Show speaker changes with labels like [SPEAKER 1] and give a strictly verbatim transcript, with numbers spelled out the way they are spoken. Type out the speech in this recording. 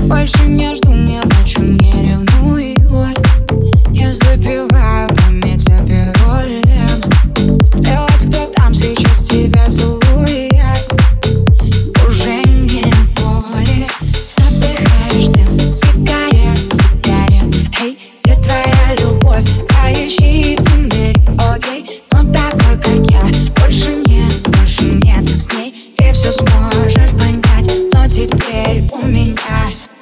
[SPEAKER 1] больше не жду, не плачу, не ревную. Я запиваю память аперолем. И вот кто там сейчас тебя целует, уже не боли. Вдыхаешь дым сигарет, сигарет. Эй, где твоя любовь? Поищи в Тиндере, окей. Но такой, как я, больше нет, больше нет. С ней ты все сможешь понять, но теперь у меня